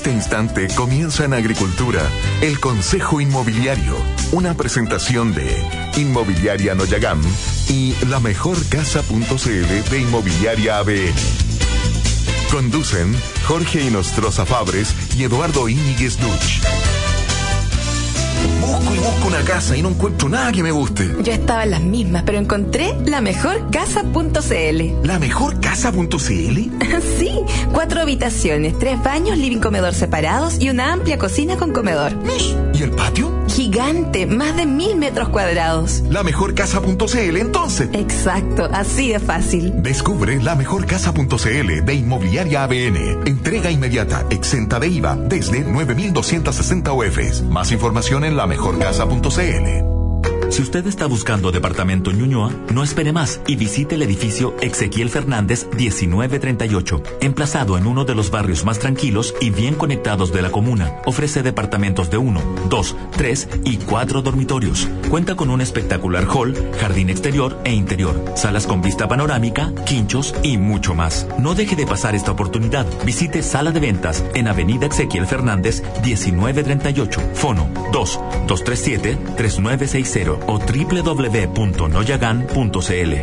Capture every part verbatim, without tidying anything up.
este instante comienza en Agricultura el Consejo Inmobiliario, una presentación de Inmobiliaria Noyagam y la mejor casa punto c l de Inmobiliaria A B N. Conducen Jorge Inostroza Fabres y Eduardo Íñiguez Duch. Busco y busco una casa y no encuentro nada que me guste. Yo estaba en las mismas, pero encontré la mejor casa punto c l. ¿La mejor casa punto c l? Sí, cuatro habitaciones, tres baños, living comedor separados y una amplia cocina con comedor. ¿Y el patio? Gigante, más de mil metros cuadrados. La mejor casa punto c l, entonces. Exacto, así de fácil. Descubre la mejor casa punto c l de Inmobiliaria A B N. Entrega inmediata, exenta de I V A, desde nueve mil doscientos sesenta U Fs. Más información en la mejor casa punto c l. Si usted está buscando departamento en Ñuñoa, no espere más y visite el edificio Ezequiel Fernández diecinueve treinta y ocho, emplazado en uno de los barrios más tranquilos y bien conectados de la comuna. Ofrece departamentos de uno, dos, tres y cuatro dormitorios. Cuenta con un espectacular hall, jardín exterior e interior, salas con vista panorámica, quinchos y mucho más. No deje de pasar esta oportunidad. Visite Sala de Ventas en Avenida Ezequiel Fernández diecinueve treinta y ocho, fono dos, dos tres siete, tres nueve seis cero o doble u doble u doble u punto noyagan punto c l.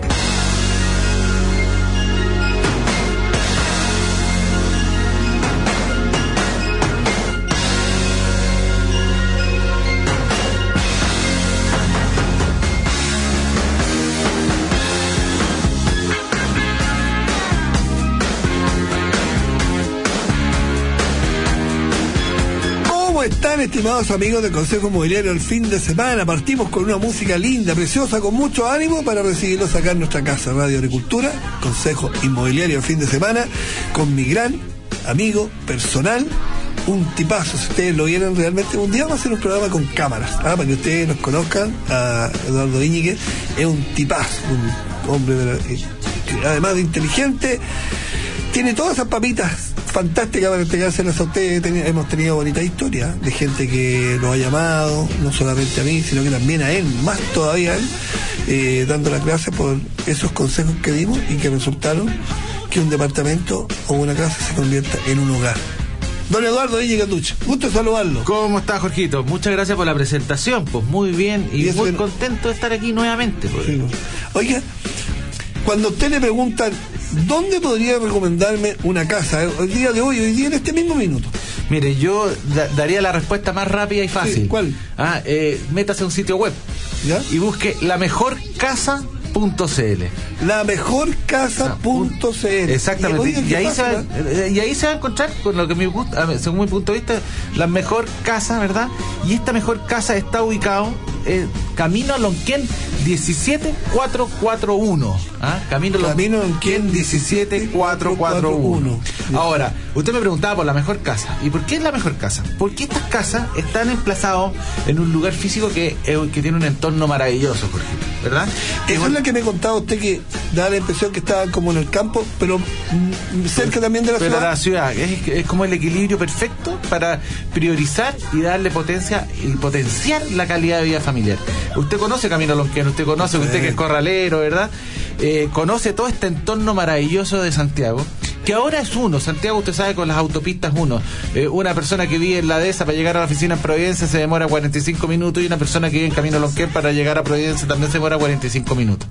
están, estimados amigos del Consejo Inmobiliario? El fin de semana partimos con una música linda, preciosa, con mucho ánimo para recibirlos acá en nuestra casa, Radio Agricultura, Consejo Inmobiliario el fin de semana, con mi gran amigo personal, un tipazo. Si ustedes lo vieran realmente, un día vamos a hacer un programa con cámaras, ¿ah? Para que ustedes nos conozcan. A Eduardo Íñiguez es un tipazo, un hombre eh, que además de inteligente, tiene todas esas papitas fantástica para entregárselas a ustedes. Ten, hemos tenido bonitas historias de gente que lo ha llamado, no solamente a mí, sino que también a él, más todavía a él, eh, dando las gracias por esos consejos que dimos y que resultaron que un departamento o una casa se convierta en un hogar. Don Eduardo Íñiguez Duch, gusto saludarlo. ¿Cómo está, Jorgito? Muchas gracias por la presentación, pues muy bien y, y muy en... contento de estar aquí nuevamente. Pues. Sí. Oiga, cuando a usted le preguntan ¿dónde podría recomendarme una casa? El día de hoy, hoy día en este mismo minuto. Mire, yo da- daría la respuesta más rápida y fácil. Sí, ¿cuál? Ah, eh, métase a un sitio web, ¿ya? Y busque la mejor casa punto c l. La mejor casa punto c l. Exactamente. Oiga, y, ahí se va, ¿eh? y ahí se va a encontrar, con lo que mi, según mi punto de vista, la mejor casa, ¿verdad? Y esta mejor casa está ubicado eh, Camino a Lonquén diecisiete mil cuatrocientos cuarenta y uno. ¿Ah? Camino, Camino Lonquén diecisiete mil cuatrocientos cuarenta y uno. Ahora, usted me preguntaba por la mejor casa. ¿Y por qué es la mejor casa? Porque estas casas están emplazadas en un lugar físico que, eh, que tiene un entorno maravilloso, Jorge, ¿verdad? Eso es, es la que me contaba usted, que da la impresión que estaban como en el campo, pero mm, cerca también de la pero ciudad. la ciudad es, es como el equilibrio perfecto para priorizar y darle potencia y potenciar la calidad de vida familiar. Usted conoce Camino Lonquén, usted conoce, usted que es corralero, ¿verdad? Eh, conoce todo este entorno maravilloso de Santiago, que ahora es uno. Santiago, usted sabe, con las autopistas uno. Eh, una persona que vive en la dehesa para llegar a la oficina en Providencia se demora cuarenta y cinco minutos, y una persona que vive en Camino Lonquén para llegar a Providencia también se demora cuarenta y cinco minutos.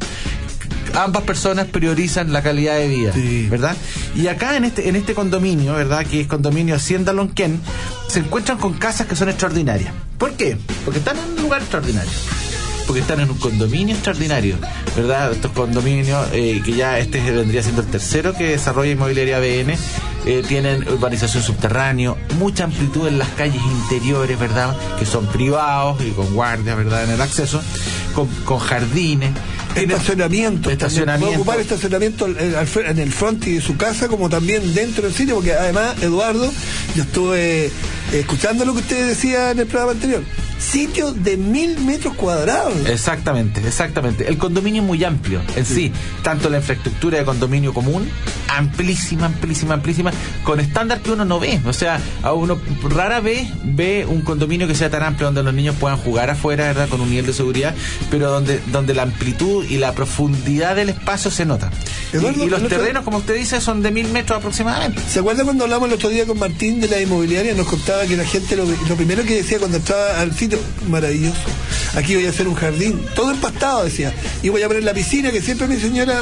Ambas personas priorizan la calidad de vida, sí, ¿verdad? Y acá en este en este condominio, ¿verdad?, que es condominio Hacienda Lonquén, se encuentran con casas que son extraordinarias. ¿Por qué? Porque están en un lugar extraordinario. Porque están en un condominio extraordinario, ¿verdad? Estos condominios, eh, que ya este vendría siendo el tercero que desarrolla Inmobiliaria A B N, eh, tienen urbanización subterránea, mucha amplitud en las calles interiores, ¿verdad?, que son privados y con guardias, ¿verdad?, en el acceso, con, con jardines. Estacionamiento. Estacionamiento. Puede ocupar estacionamiento en el front de su casa, como también dentro del sitio, porque además, Eduardo, yo estuve escuchando lo que usted decía en el programa anterior. sitio de mil metros cuadrados. Exactamente, exactamente. El condominio es muy amplio en sí, sí tanto la infraestructura de condominio común, amplísima, amplísima, amplísima, con estándar que uno no ve. O sea, a uno rara vez ve un condominio que sea tan amplio donde los niños puedan jugar afuera, ¿verdad? Con un nivel de seguridad, pero donde, donde la amplitud y la profundidad del espacio se nota. Eduardo, y, y los terrenos, como usted dice, son de mil metros aproximadamente. ¿Se acuerda cuando hablamos el otro día con Martín de la inmobiliaria? Nos contaba que la gente lo, lo primero que decía cuando entraba al sitio, maravilloso, aquí voy a hacer un jardín, todo empastado, decía, y voy a poner la piscina que siempre mi señora,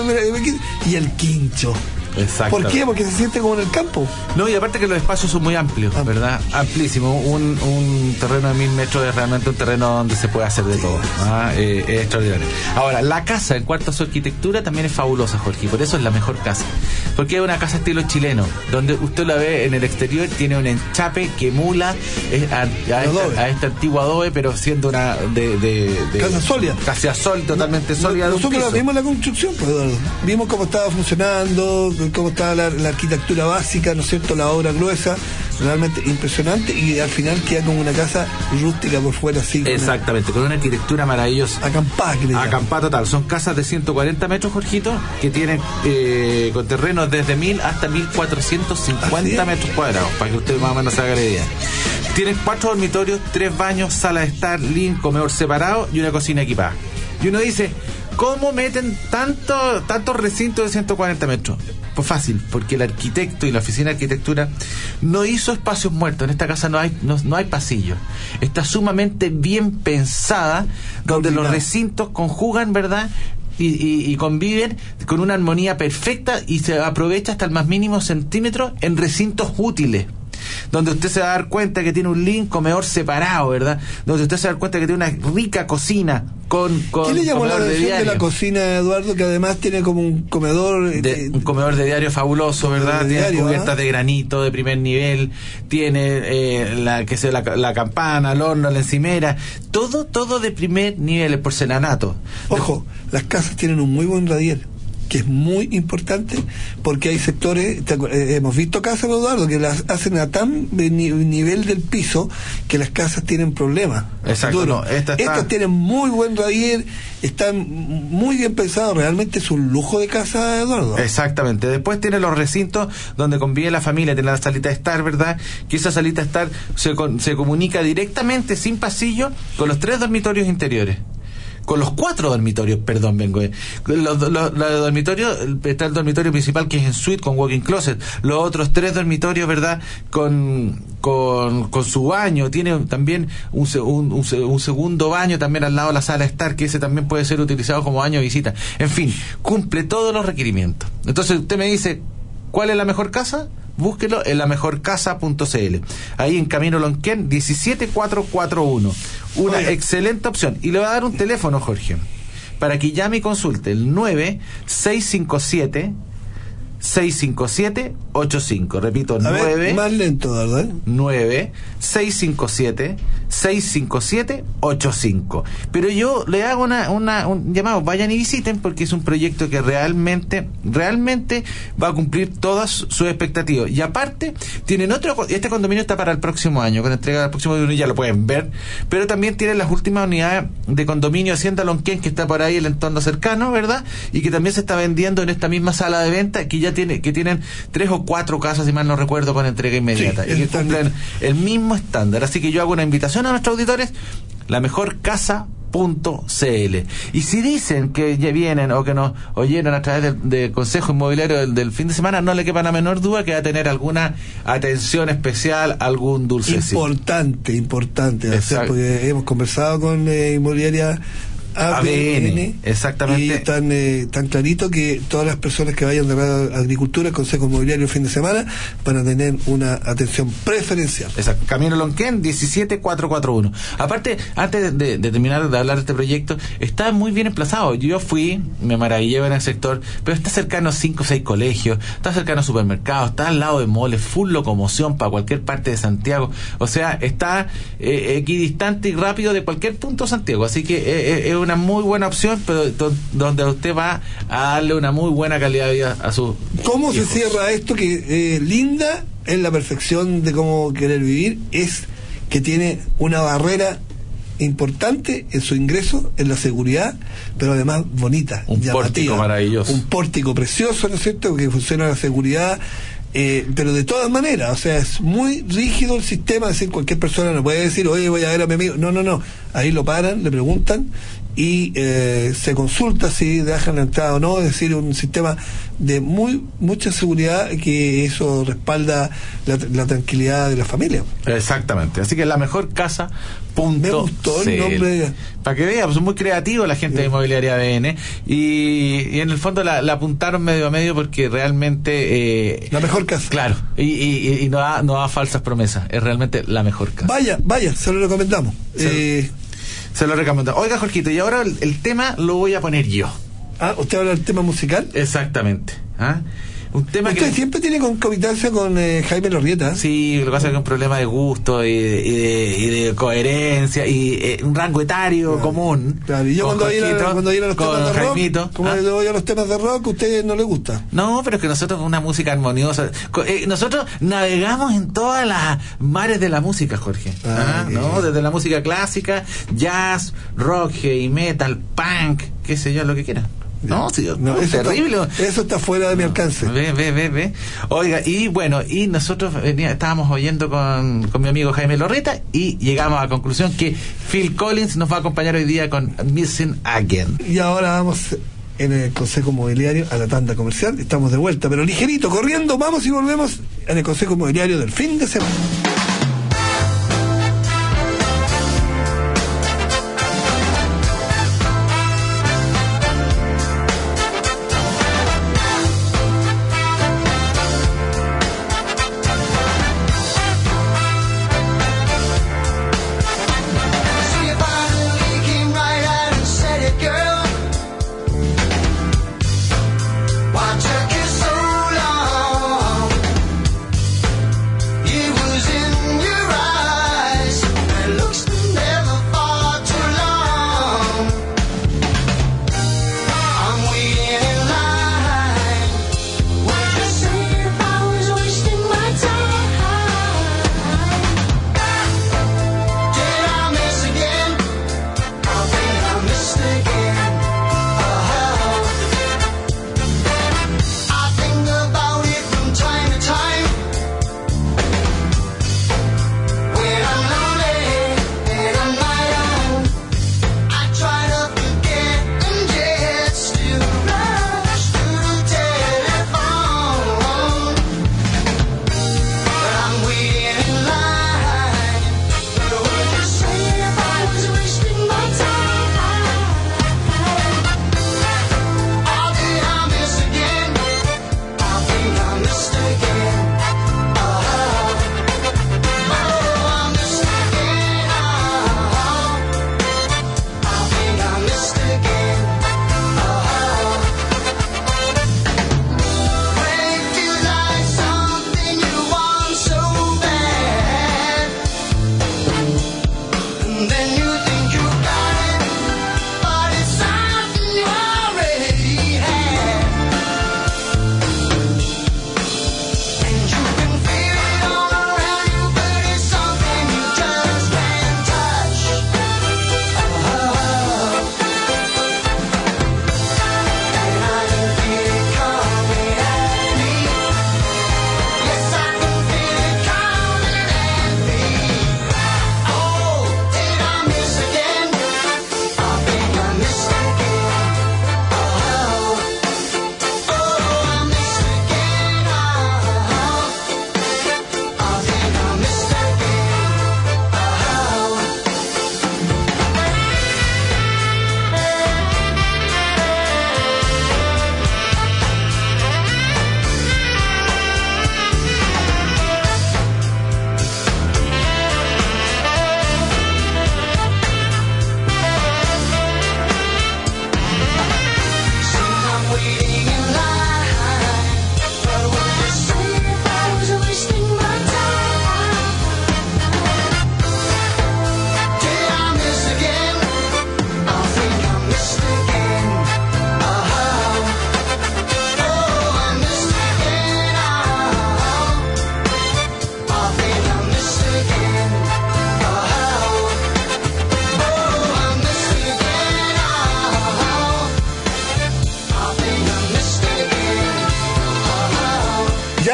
y el quincho. ¿Por qué? Porque se siente como en el campo. No, y aparte que los espacios son muy amplios, ah, ¿verdad? Amplísimo. Un, un terreno de mil metros es realmente un terreno donde se puede hacer de todo. ¿Ah? Eh, es extraordinario. Ahora, la casa, en cuanto a su arquitectura, también es fabulosa, Jorge, y por eso es la mejor casa. Porque es una casa estilo chileno, donde usted la ve en el exterior, tiene un enchape que emula eh, a, a, esta, a este antiguo adobe, pero siendo una de, de, de casa sólida. Casa sólida, totalmente no, sólida. Nosotros vimos la construcción, pues, Eduardo. Vimos cómo estaba funcionando, cómo estaba la, la arquitectura básica, ¿no es cierto? La obra gruesa, realmente impresionante, y al final queda como una casa rústica por fuera, así. Exactamente, con una arquitectura maravillosa. Acampada, que le llaman. Acampada total. Son casas de ciento cuarenta metros, Jorgito, que tienen eh, con terrenos desde mil hasta mil cuatrocientos cincuenta metros cuadrados, para que usted más o menos se haga la idea. Tienen cuatro dormitorios, tres baños, sala de estar, living, comedor separado y una cocina equipada. Y uno dice, ¿cómo meten tanto, tantos recintos de ciento cuarenta metros? Pues fácil, porque el arquitecto y la oficina de arquitectura no hizo espacios muertos. En esta casa no hay no, no hay pasillos. Está sumamente bien pensada, donde los recintos conjugan, ¿verdad? Y, y, y conviven con una armonía perfecta y se aprovecha hasta el más mínimo centímetro en recintos útiles, donde usted se va a dar cuenta que tiene un living comedor separado, ¿verdad? Donde usted se va a dar cuenta que tiene una rica cocina con, con ¿qué le llamó la atención de, de la cocina, Eduardo? Que además tiene como un comedor de, de, un comedor de diario fabuloso, ¿verdad? De tiene diario, cubiertas, ¿ah?, de granito de primer nivel, tiene eh, la que sea la, la campana, el horno, la encimera, todo todo de primer nivel, el porcelanato. Ojo, de, las casas tienen un muy buen radier, que es muy importante, porque hay sectores, te, eh, hemos visto casas, Eduardo, que las hacen a tan de ni, nivel del piso que las casas tienen problemas. Exacto. No, esta está... Estas tienen muy buen radier, están muy bien pensados, realmente es un lujo de casa, Eduardo. Exactamente. Después tiene los recintos donde convive la familia, tiene la salita de estar, ¿verdad? Que esa salita de estar se, se comunica directamente, sin pasillo, con los tres dormitorios interiores. Con los cuatro dormitorios, perdón, vengo. Eh. Los, los, los dormitorios, está el dormitorio principal que es en suite con walk-in closet. Los otros tres dormitorios, ¿verdad? Con, con, con su baño. Tiene también un, un, un, un segundo baño también al lado de la sala de estar, que ese también puede ser utilizado como baño de visita. En fin, cumple todos los requerimientos. Entonces usted me dice, ¿cuál es la mejor casa? Búsquelo en la mejor casa punto c l. Ahí en Camino Lonquén, diecisiete mil cuatrocientos cuarenta y uno. Una Oye. excelente opción. Y le voy a dar un teléfono, Jorge, para que llame y consulte el nueve seis cinco siete seis cinco siete ocho cinco. Repito, nueve más lento, ¿verdad? nueve seis cinco siete seis cinco siete ocho cinco. Pero yo le hago una, una un llamado, vayan y visiten, porque es un proyecto que realmente realmente va a cumplir todas sus expectativas. Y aparte tienen otro, este condominio está para el próximo año, con entrega del próximo año, ya lo pueden ver, pero también tienen las últimas unidades de condominio Hacienda Lonquén, que está por ahí el entorno cercano, ¿verdad? Y que también se está vendiendo en esta misma sala de venta, que ya tiene, que tienen tres o cuatro casas, si mal no recuerdo, con entrega inmediata, sí, y que cumplen el mismo estándar. Así que yo hago una invitación a nuestros auditores, la mejor casa punto c l. Y si dicen que ya vienen o que nos oyeron a través del, del Consejo Inmobiliario del, del fin de semana, no le quepa la menor duda que va a tener alguna atención especial, algún dulcecito. Importante, importante, hacer, porque hemos conversado con eh, Inmobiliaria A B N, exactamente. Y están eh, tan clarito que todas las personas que vayan de la agricultura, el Consejo Inmobiliario el fin de semana, van a tener una atención preferencial. Exacto. Camino Lonquén, diecisiete mil cuatrocientos cuarenta y uno. Aparte, antes de, de terminar de hablar de este proyecto, está muy bien emplazado. Yo fui, me maravillé en el sector, pero está cercano a cinco o seis colegios, está cercano a supermercados, está al lado de moles, full locomoción para cualquier parte de Santiago. O sea, está eh, equidistante y rápido de cualquier punto de Santiago. Así que eh, es una muy buena opción, pero to, donde usted va a darle una muy buena calidad de vida a su ¿Cómo hijos? Se cierra esto que eh, linda en la perfección de cómo querer vivir? Es que tiene una barrera importante en su ingreso, en la seguridad, pero además bonita, un llamativa, pórtico maravilloso, un pórtico precioso, ¿no es cierto?, que funciona la seguridad. Eh, pero de todas maneras, o sea, es muy rígido el sistema, es decir, cualquier persona no puede decir, oye, voy a ver a mi amigo. No, no, no. Ahí lo paran, le preguntan y eh, se consulta si dejan la entrada o no. Es decir, un sistema de muy mucha seguridad, que eso respalda la, la tranquilidad de la familia. Exactamente. Así que la mejor casa. Punto Me gustó el nombre. Para que vean, pues son muy creativos la gente sí. de Inmobiliaria A B N, y, y en el fondo la, la apuntaron medio a medio porque realmente... Eh, la mejor casa. Claro, y, y, y no, da, no da falsas promesas, es realmente la mejor casa. Vaya, vaya, se lo recomendamos. Se, eh, se lo recomendamos. Oiga, Jorgito, y ahora el, el tema lo voy a poner yo. Ah, ¿usted habla del tema musical? Exactamente. ¿Ah? Un tema Usted que siempre tiene concomitancia con eh, Jaime Lorrieta. Sí, lo que pasa es que es un problema de gusto y de, y de, y de coherencia y eh, un rango etario claro, común. Claro, y yo cuando voy a los temas de Jaimito, rock, como ¿ah? yo voy a los temas de rock, a usted no le gusta. No, pero es que nosotros una música armoniosa, eh, nosotros navegamos en todas las mares de la música, Jorge. Ah, ¿ah? ¿No? Desde la música clásica, jazz, rock, heavy metal, punk, qué sé yo, lo que quiera. No, sí, no, es eso terrible. Está, eso está fuera de mi alcance. Ve, ve, ve, ve. Oiga, y bueno, y nosotros venía, estábamos oyendo con, con mi amigo Jaime Lorrieta y llegamos a la conclusión que Phil Collins nos va a acompañar hoy día con Missing Again. Y ahora vamos en el Consejo Inmobiliario a la tanda comercial. Estamos de vuelta, pero ligerito, corriendo, vamos y volvemos en el Consejo Inmobiliario del fin de semana. Was in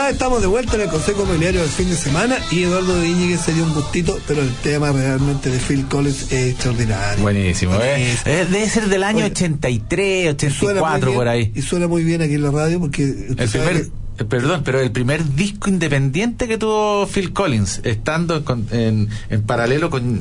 Ya estamos de vuelta en el Consejo Inmobiliario del fin de semana y Eduardo de Íñiguez se dio un gustito, pero el tema realmente de Phil Collins es extraordinario. Buenísimo, ¿eh? Buenísimo. Eh, debe ser del año Oye, ochenta y tres, ochenta y cuatro, por ahí. Y suena muy bien aquí en la radio porque... El primer... Que... Perdón, pero el primer disco independiente que tuvo Phil Collins, estando en, en, en paralelo con,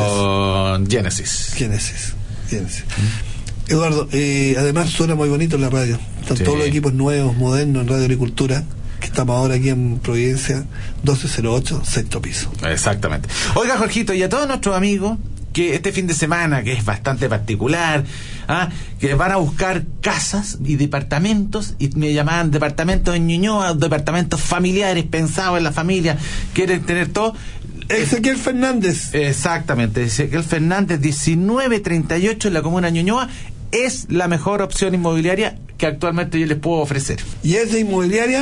con Genesis. Genesis, Genesis. ¿Mm? Eduardo, eh, además suena muy bonito en la radio. Están sí. todos los equipos nuevos, modernos en Radio Agricultura, que estamos ahora aquí en Providencia, doce cero ocho, sexto piso. Exactamente. Oiga, Jorgito, y a todos nuestros amigos que este fin de semana, que es bastante particular, ¿ah? que van a buscar casas y departamentos, y me llamaban departamentos en Ñuñoa, departamentos familiares pensados en la familia, quieren tener todo. Ezequiel Fernández. Exactamente, Ezequiel Fernández, diecinueve treinta y ocho en la comuna de Ñuñoa, es la mejor opción inmobiliaria que actualmente yo les puedo ofrecer. Y es de Inmobiliaria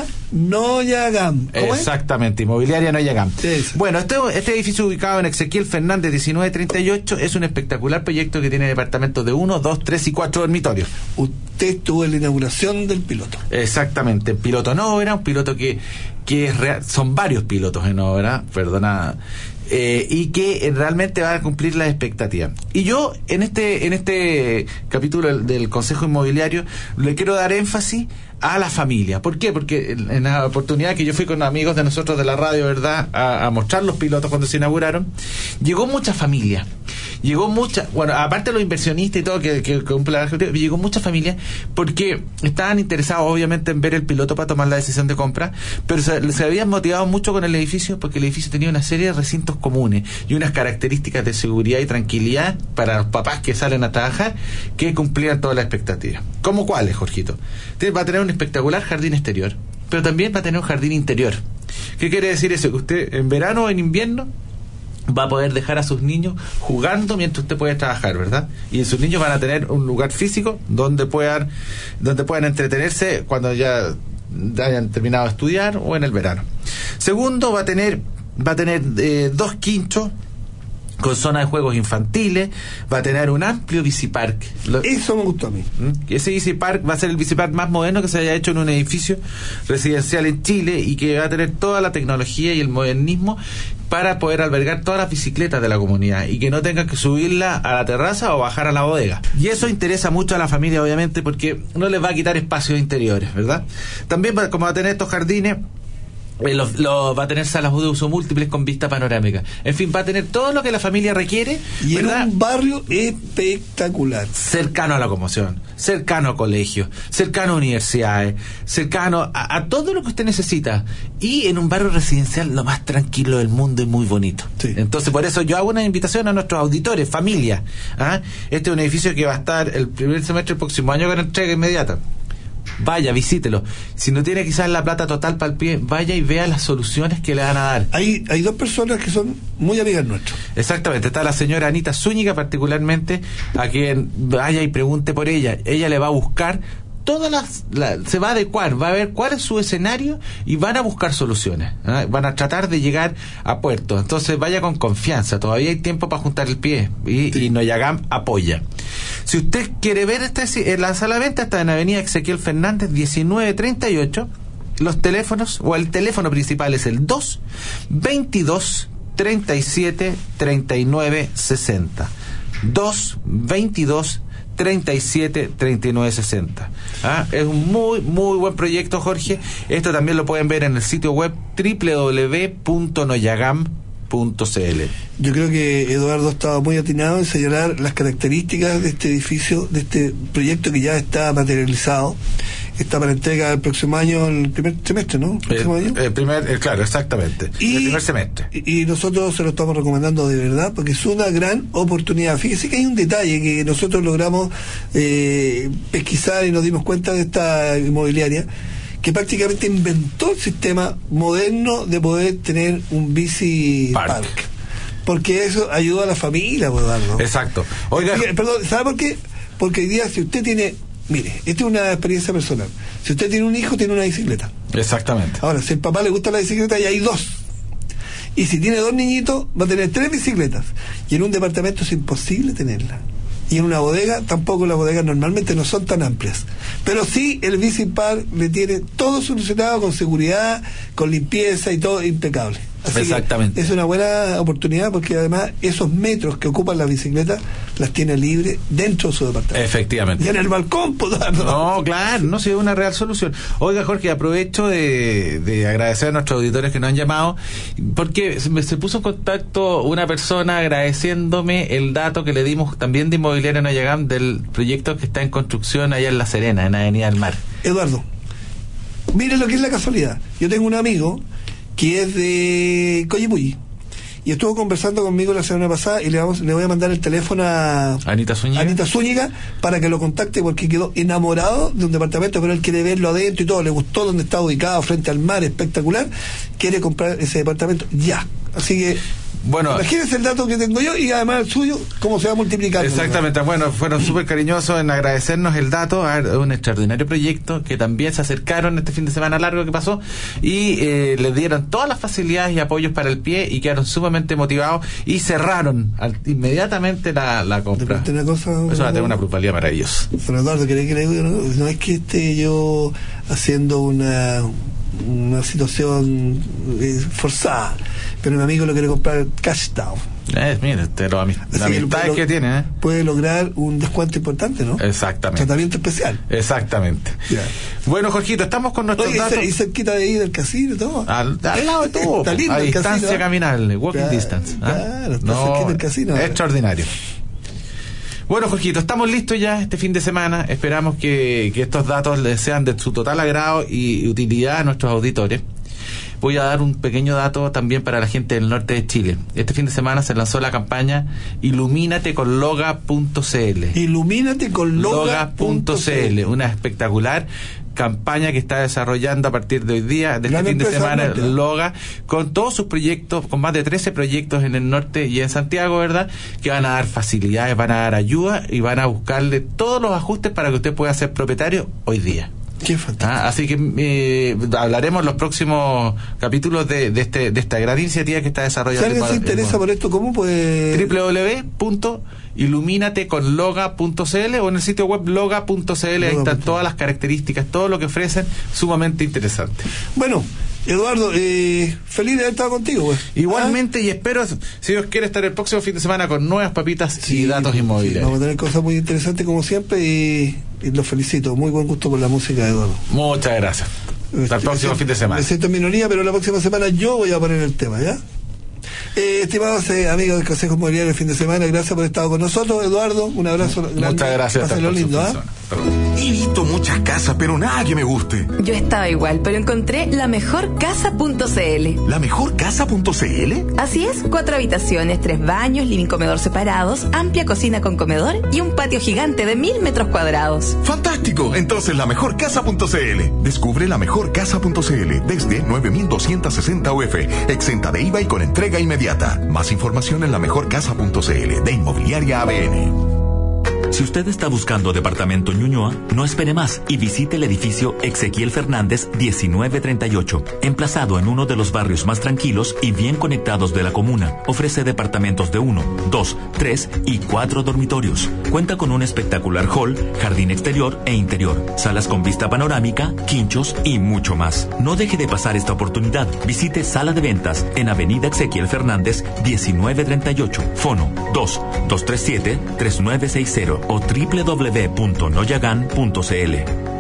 Noyagam. Exactamente, es? Inmobiliaria Noyagam. Sí, sí. Bueno, este, este edificio ubicado en Ezequiel Fernández diecinueve treinta y ocho es un espectacular proyecto que tiene departamentos de uno, dos, tres y cuatro dormitorios. Usted estuvo en la inauguración del piloto. Exactamente, piloto en obra, un piloto que, que es real, son varios pilotos en obra, perdona. Eh, y que realmente va a cumplir las expectativas. Y yo en este en este capítulo del, del Consejo Inmobiliario le quiero dar énfasis a la familia. ¿Por qué? Porque en, en la oportunidad que yo fui con amigos de nosotros de la radio, ¿verdad?, a, a mostrar los pilotos cuando se inauguraron, llegó mucha familia. Llegó mucha, bueno, aparte de los inversionistas y todo que, que, que cumple la objetivo, llegó mucha familia porque estaban interesados obviamente en ver el piloto para tomar la decisión de compra, pero se, se habían motivado mucho con el edificio porque el edificio tenía una serie de recintos comunes y unas características de seguridad y tranquilidad para los papás que salen a trabajar que cumplían todas las expectativas. ¿Cómo cuáles, Jorgito? Va a tener un espectacular jardín exterior, pero también va a tener un jardín interior. ¿Qué quiere decir eso? Que usted en verano o en invierno va a poder dejar a sus niños jugando mientras usted puede trabajar, ¿verdad? Y sus niños van a tener un lugar físico donde puedan donde puedan entretenerse cuando ya hayan terminado de estudiar o en el verano. Segundo, va a tener va a tener eh, dos quinchos con zona de juegos infantiles, va a tener un amplio bicipark. Eso me gustó a mí. Ese bicipark va a ser el bicipark más moderno que se haya hecho en un edificio residencial en Chile y que va a tener toda la tecnología y el modernismo para poder albergar todas las bicicletas de la comunidad y que no tengan que subirla a la terraza o bajar a la bodega. Y eso interesa mucho a la familia, obviamente, porque no les va a quitar espacios interiores, ¿verdad? También, como va a tener estos jardines, Eh, lo, lo, va a tener salas de uso múltiples con vista panorámica. En fin, va a tener todo lo que la familia requiere. Y ¿verdad? En un barrio espectacular. Cercano a la locomoción, cercano a colegios, cercano a universidades, cercano a, a todo lo que usted necesita. Y en un barrio residencial lo más tranquilo del mundo y muy bonito. Sí. Entonces, por eso yo hago una invitación a nuestros auditores, familia. ¿Ah? Este es un edificio que va a estar el primer semestre del próximo año con entrega inmediata. Vaya, visítelo. Si no tiene quizás la plata total para el pie, vaya y vea las soluciones que le van a dar. Hay, hay dos personas que son muy amigas nuestras. Exactamente, está la señora Anita Zúñiga particularmente, a quien vaya y pregunte por ella. Ella le va a buscar todas las, la, se va a adecuar, va a ver cuál es su escenario y van a buscar soluciones, ¿eh? Van a tratar de llegar a puerto. Entonces vaya con confianza, todavía hay tiempo para juntar el pie y, sí. y Noyagam apoya. Si usted quiere ver este, en la sala de venta está en Avenida Ezequiel Fernández diecinueve treinta y ocho. Los teléfonos, o el teléfono principal es el dos veintidós treinta y siete treinta y nueve sesenta. dos veintidós treinta y siete treinta y nueve sesenta. ¿Ah? Es un muy muy buen proyecto, Jorge. Esto también lo pueden ver en el sitio web doble u doble u doble u punto noyagam punto c l. Yo creo que Eduardo estaba muy atinado en señalar las características de este edificio, de este proyecto que ya está materializado. Está para entrega el próximo año, el primer semestre, ¿no? ¿El próximo el, año? El primer, el, claro, exactamente. Y, el primer semestre. Y, y nosotros se lo estamos recomendando de verdad, porque es una gran oportunidad. Fíjese que hay un detalle que nosotros logramos eh, pesquisar y nos dimos cuenta de esta inmobiliaria, que prácticamente inventó el sistema moderno de poder tener un bici park. park. Porque eso ayuda a la familia, Eduardo. Exacto. Oiga, Fíjate, perdón, ¿sabe por qué? Porque hoy día, si usted tiene... Mire, esta es una experiencia personal. Si usted tiene un hijo, tiene una bicicleta. Exactamente. Ahora, si el papá le gusta la bicicleta, ya hay dos. Y si tiene dos niñitos, va a tener tres bicicletas. Y en un departamento es imposible tenerla. Y en una bodega, tampoco las bodegas normalmente no son tan amplias. Pero sí, el Bicipar le tiene todo solucionado con seguridad, con limpieza y todo impecable. Así Exactamente. Es una buena oportunidad porque además esos metros que ocupan las bicicletas las tiene libre dentro de su departamento. Efectivamente. Y en el balcón, pues, no. No, claro, no ha sido una real solución. Oiga, Jorge, aprovecho de, de agradecer a nuestros auditores que nos han llamado, porque se, me, se puso en contacto una persona agradeciéndome el dato que le dimos también de Inmobiliaria Noyagam del proyecto que está en construcción allá en La Serena, en Avenida del Mar. Eduardo, mire lo que es la casualidad. Yo tengo un amigo que es de Coyipulli y estuvo conversando conmigo la semana pasada y le vamos le voy a mandar el teléfono a Anita Zúñiga, Anita Zúñiga para que lo contacte, porque quedó enamorado de un departamento, pero él quiere verlo adentro y todo, le gustó donde está ubicado, frente al mar, espectacular, quiere comprar ese departamento ya. Así que bueno, imagínense el dato que tengo yo y además el suyo, cómo se va multiplicando. Exactamente, ¿no? Bueno, fueron súper cariñosos en agradecernos el dato, a ver, un extraordinario proyecto que también se acercaron este fin de semana largo que pasó y eh, les dieron todas las facilidades y apoyos para el pie y quedaron sumamente motivados y cerraron al, inmediatamente la, la compra. Una cosa, eso va a tener una plusvalía maravillosa. Don Eduardo, ¿querés que le diga? No, no es que esté yo haciendo una una situación eh, forzada, pero mi amigo lo quiere comprar cash down. Eh, mire, usted lo, la amistad que tiene, ¿eh? Puede lograr un descuento importante, ¿no? Exactamente. Tratamiento especial. Exactamente. Yeah. Bueno, Jorgito, estamos con nuestros Oye, datos. Y cerquita de ahí del casino y todo. Al, al lado de todo. Está lindo a el distancia casino, ¿eh? caminable, walking claro, distance. ¿eh? Claro, está no, cerquita del casino. Extraordinario. Bueno, Jorgito, estamos listos ya este fin de semana. Esperamos que, que estos datos les sean de su total agrado y utilidad a nuestros auditores. Voy a dar un pequeño dato también para la gente del norte de Chile. Este fin de semana se lanzó la campaña Ilumínate con Loga punto c l. Ilumínate con Loga punto c l, una espectacular campaña que está desarrollando a partir de hoy día, de este fin de semana, Loga, con todos sus proyectos, con más de trece proyectos en el norte y en Santiago, ¿verdad?, que van a dar facilidades, van a dar ayuda y van a buscarle todos los ajustes para que usted pueda ser propietario hoy día. Qué fantástico. Ah, así que eh, hablaremos en los próximos capítulos de, de, este, de esta gran iniciativa que está desarrollando. Si alguien se interesa por esto, ¿cómo puede? doble u doble u doble u punto ilumínate con loga punto c l o en el sitio web loga punto c l. Ahí están todas las características, todo lo que ofrecen, sumamente interesante. Bueno, Eduardo, eh, feliz de haber estado contigo, pues. Igualmente, ¿ah? Y espero, si Dios quiere, estar el próximo fin de semana con nuevas papitas sí, y datos inmobiliarios. Sí, vamos a tener cosas muy interesantes como siempre y, y los felicito. Muy buen gusto por la música, Eduardo. Muchas gracias. Hasta el próximo fin de semana. Me siento en minoría, pero la próxima semana yo voy a poner el tema, ¿ya? Eh, estimados eh, amigos del Consejo Inmobiliario del fin de semana, gracias por haber estado con nosotros. Eduardo, un abrazo grande. Muchas gracias. Pásenlo lindo, ¿ah? He visto muchas casas, pero nada que me guste. Yo estaba igual, pero encontré la mejor casa punto c l. ¿La mejor casa punto c l? Así es, cuatro habitaciones, tres baños, living comedor separados, amplia cocina con comedor y un patio gigante de mil metros cuadrados. ¡Fantástico! Entonces la mejor casa punto c l. Descubre la mejor casa punto c l desde nueve mil doscientos sesenta U F, exenta de I V A y con entrega inmediata. Más información en la mejor casa punto c l de Inmobiliaria A B N. Si usted está buscando departamento en Ñuñoa, no espere más y visite el edificio Exequiel Fernández diecinueve treinta y ocho, emplazado en uno de los barrios más tranquilos y bien conectados de la comuna. Ofrece departamentos de uno, dos, tres y cuatro dormitorios. Cuenta con un espectacular hall, jardín exterior e interior, salas con vista panorámica, quinchos y mucho más. No deje de pasar esta oportunidad. Visite Sala de Ventas en Avenida Exequiel Fernández diecinueve treinta y ocho, fono dos, dos tres siete, tres nueve seis cero o doble u doble u doble u punto noyagam punto c l.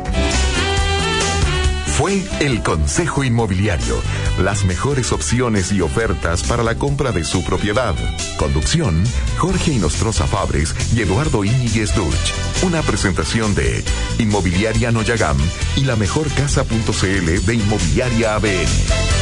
Fue el Consejo Inmobiliario. Las mejores opciones y ofertas para la compra de su propiedad. Conducción, Jorge Inostroza Fabres y Eduardo Íñiguez Durch. Una presentación de Inmobiliaria Noyagam y la mejor casa punto c l de Inmobiliaria A B N.